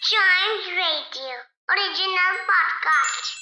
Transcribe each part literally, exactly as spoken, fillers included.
Chimes Radio original podcast.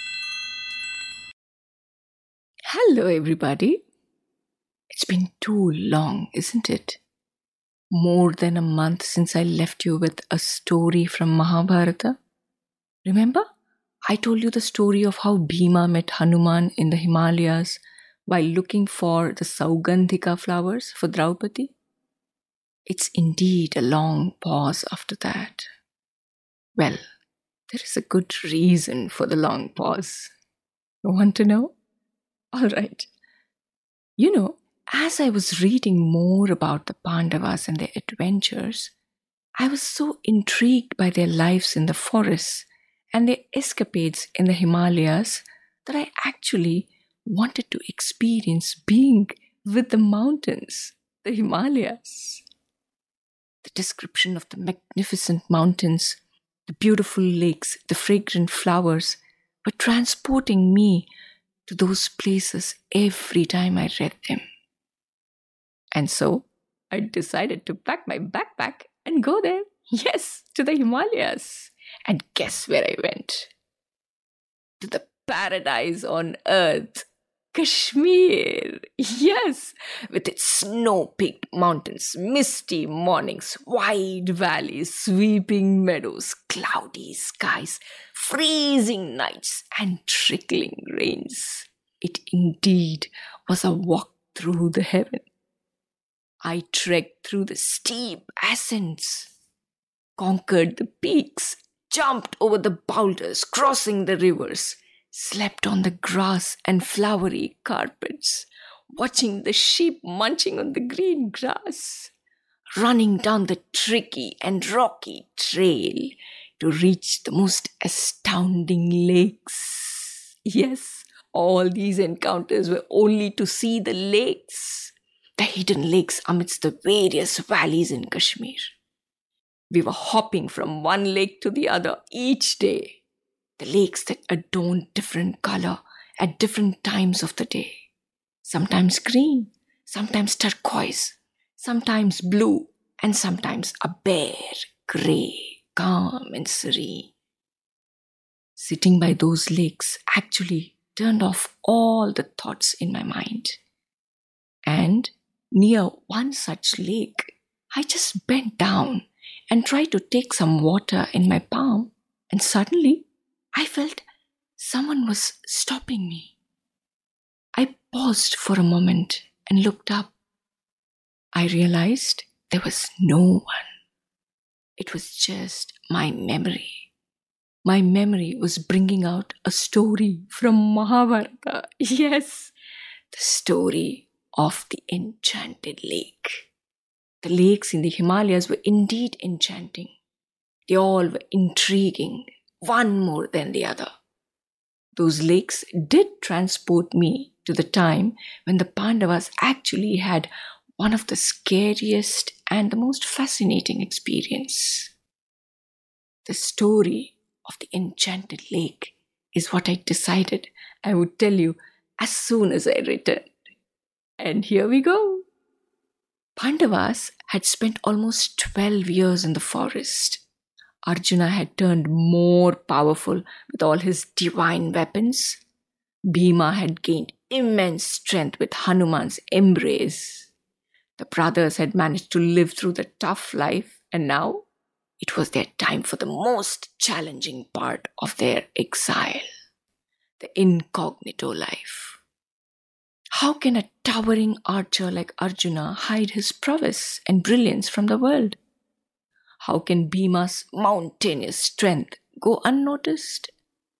Hello, everybody. It's been too long, isn't it? More than a month since I left you with a story from Mahabharata. Remember? I told you the story of how Bhima met Hanuman in the Himalayas while looking for the Saugandhika flowers for Draupadi. It's indeed a long pause after that. Well, there is a good reason for the long pause. You want to know? All right. You know, as I was reading more about the Pandavas and their adventures, I was so intrigued by their lives in the forests and their escapades in the Himalayas that I actually wanted to experience being with the mountains, the Himalayas. The description of the magnificent mountains, the beautiful lakes, the fragrant flowers were transporting me to those places every time I read them. And so I decided to pack my backpack and go there. Yes, to the Himalayas. And guess where I went? To the paradise on earth, Kashmir. Yes, with its snow-peaked mountains, misty mornings, wide valleys, sweeping meadows, cloudy skies, freezing nights, and trickling rains. It indeed was a walk through the heaven. I trekked through the steep ascents, conquered the peaks, jumped over the boulders, crossing the rivers, slept on the grass and flowery carpets, watching the sheep munching on the green grass, running down the tricky and rocky trail to reach the most astounding lakes. Yes, all these encounters were only to see the lakes, the hidden lakes amidst the various valleys in Kashmir. We were hopping from one lake to the other each day. The lakes that adorned different color at different times of the day. Sometimes green, sometimes turquoise, sometimes blue, and sometimes a bare, grey, calm and serene. Sitting by those lakes actually turned off all the thoughts in my mind. And near one such lake, I just bent down and tried to take some water in my palm, and suddenly I felt someone was stopping me. I paused for a moment and looked up. I realized there was no one. It was just my memory. My memory was bringing out a story from Mahabharata. Yes, the story of the enchanted lake. The lakes in the Himalayas were indeed enchanting. They all were intriguing, one more than the other. Those lakes did transport me to the time when the Pandavas actually had one of the scariest and the most fascinating experience. The story of the enchanted lake is what I decided I would tell you as soon as I returned. And here we go. Pandavas had spent almost twelve years in the forest. Arjuna had turned more powerful with all his divine weapons. Bhima had gained immense strength with Hanuman's embrace. The brothers had managed to live through the tough life, and now it was their time for the most challenging part of their exile, the incognito life. How can a towering archer like Arjuna hide his prowess and brilliance from the world? How can Bhima's mountainous strength go unnoticed?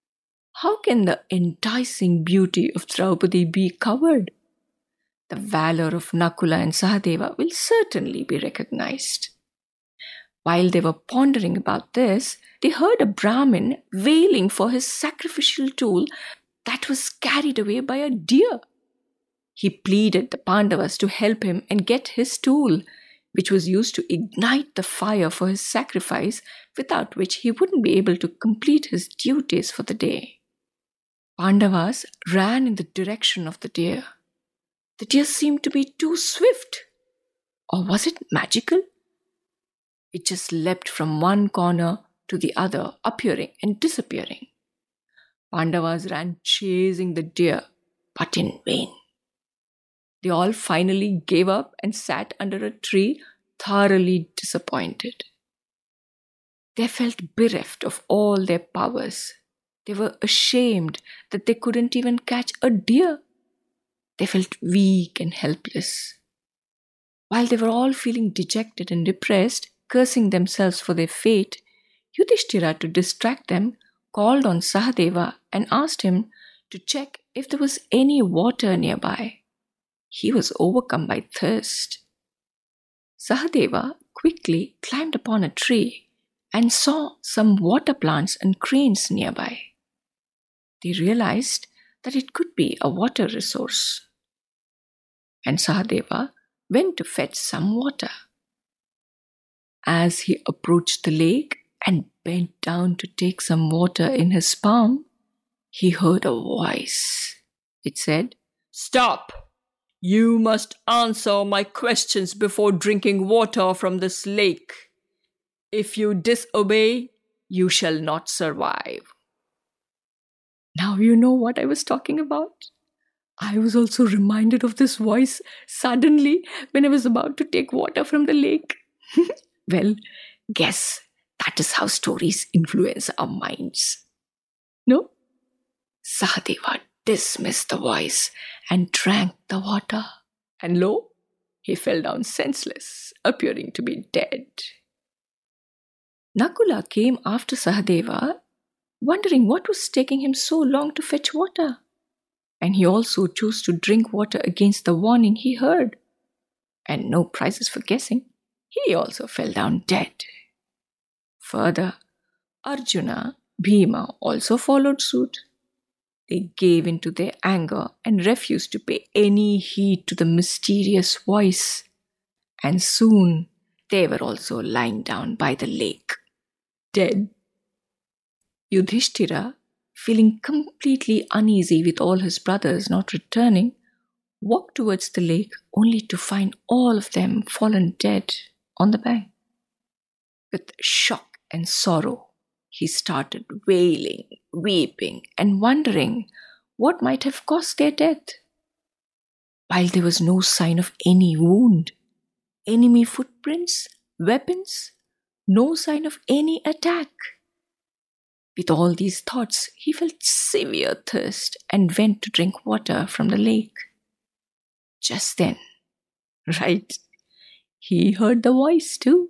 How can the enticing beauty of Draupadi be covered? The valor of Nakula and Sahadeva will certainly be recognized. While they were pondering about this, they heard a Brahmin wailing for his sacrificial tool that was carried away by a deer. He pleaded the Pandavas to help him and get his tool, which was used to ignite the fire for his sacrifice, without which he wouldn't be able to complete his duties for the day. Pandavas ran in the direction of the deer. The deer seemed to be too swift. Or was it magical? It just leapt from one corner to the other appearing and disappearing. Pandavas ran chasing the deer, but in vain. They all finally gave up and sat under a tree, thoroughly disappointed. They felt bereft of all their powers. They were ashamed that they couldn't even catch a deer. They felt weak and helpless. While they were all feeling dejected and depressed, cursing themselves for their fate, Yudhishthira, to distract them, called on Sahadeva and asked him to check if there was any water nearby. He was overcome by thirst. Sahadeva quickly climbed upon a tree and saw some water plants and cranes nearby. They realized that it could be a water resource. And Sahadeva went to fetch some water. As he approached the lake and bent down to take some water in his palm, he heard a voice. It said, "Stop! You must answer my questions before drinking water from this lake. If you disobey, you shall not survive." Now you know what I was talking about. I was also reminded of this voice suddenly when I was about to take water from the lake. Well, guess that is how stories influence our minds. No? Sahadeva dismissed the voice and drank the water. And lo, he fell down senseless, appearing to be dead. Nakula came after Sahadeva, wondering what was taking him so long to fetch water. And he also chose to drink water against the warning he heard. And no prizes for guessing, he also fell down dead. Further, Arjuna, Bhima also followed suit. They gave in to their anger and refused to pay any heed to the mysterious voice. And soon they were also lying down by the lake, dead. Yudhishthira, feeling completely uneasy with all his brothers not returning, walked towards the lake only to find all of them fallen dead on the bank. With shock and sorrow, he started wailing, weeping, and wondering what might have caused their death. While there was no sign of any wound, enemy footprints, weapons, no sign of any attack. With all these thoughts, he felt severe thirst and went to drink water from the lake. Just then, right, he heard the voice too.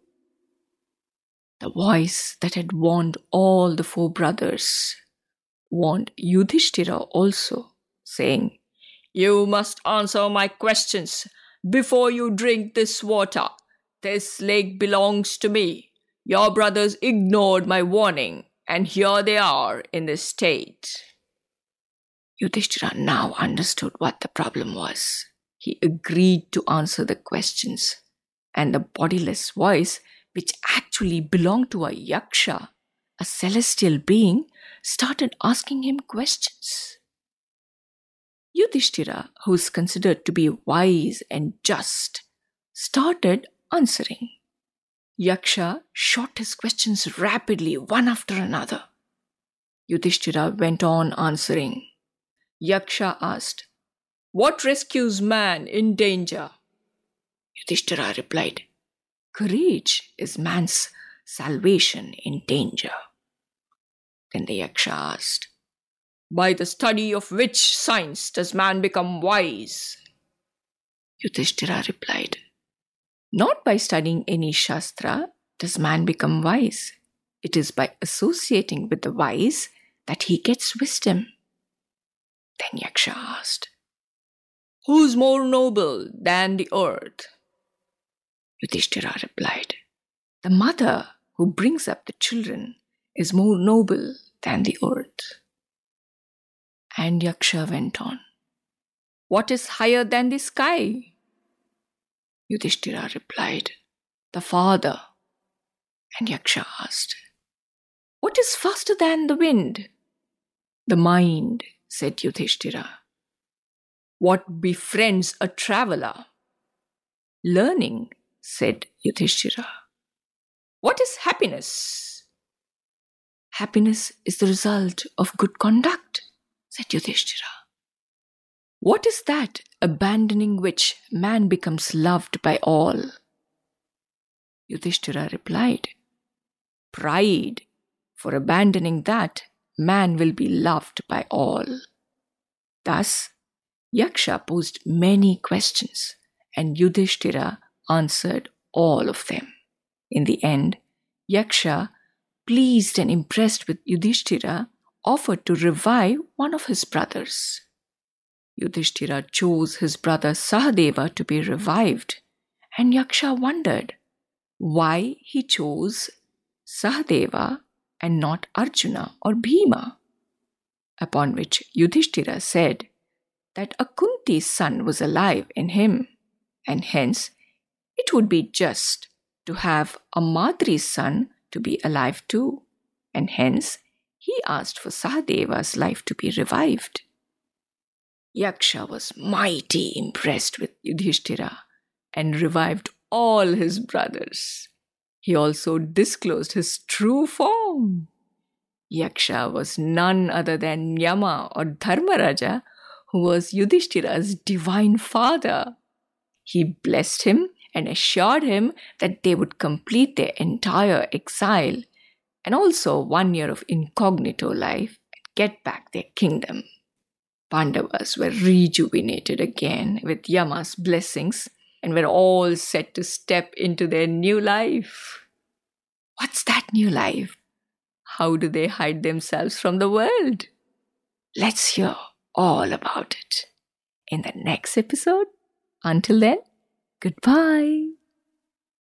The voice that had warned all the four brothers warned Yudhishthira also, saying, "You must answer my questions before you drink this water. This lake belongs to me. Your brothers ignored my warning, and here they are in this state." Yudhishthira now understood what the problem was. He agreed to answer the questions, and the bodiless voice, which actually belonged to a yaksha, a celestial being, started asking him questions. Yudhishthira, who is considered to be wise and just, started answering. Yaksha shot his questions rapidly, one after another. Yudhishthira went on answering. Yaksha asked, "What rescues man in danger?" Yudhishthira replied, "Courage is man's salvation in danger." Then the Yaksha asked, "By the study of which science does man become wise?" Yudhishthira replied, "Not by studying any shastra does man become wise. It is by associating with the wise that he gets wisdom." Then Yaksha asked, "Who's more noble than the earth?" Yudhishthira replied, "The mother who brings up the children is more noble than the earth." And Yaksha went on, "What is higher than the sky?" Yudhishthira replied, "The father." And Yaksha asked, "What is faster than the wind?" "The mind," said Yudhishthira. "What befriends a traveler?" "Learning," said Yudhishthira. "What is happiness?" Happiness is the result of good conduct, said Yudhishthira. What is that abandoning which man becomes loved by all? Yudhishthira replied, Pride. For abandoning that, man will be loved by all. Thus, Yaksha posed many questions, and Yudhishthira answered all of them. In the end, Yaksha, pleased and impressed with Yudhishthira, offered to revive one of his brothers. Yudhishthira chose his brother Sahadeva to be revived, and Yaksha wondered why he chose Sahadeva and not Arjuna or Bhima. Upon which Yudhishthira said that a Kunti's son was alive in him, and hence it would be just to have a Madri's son to be alive too, and hence he asked for Sahadeva's life to be revived. Yaksha was mighty impressed with Yudhishthira and revived all his brothers. He also disclosed his true form. Yaksha was none other than Yama or Dharmaraja, who was Yudhishthira's divine father. He blessed him and assured him that they would complete their entire exile and also one year of incognito life and get back their kingdom. Pandavas were rejuvenated again with Yama's blessings and were all set to step into their new life. What's that new life? How do they hide themselves from the world? Let's hear all about it in the next episode. Until then, goodbye.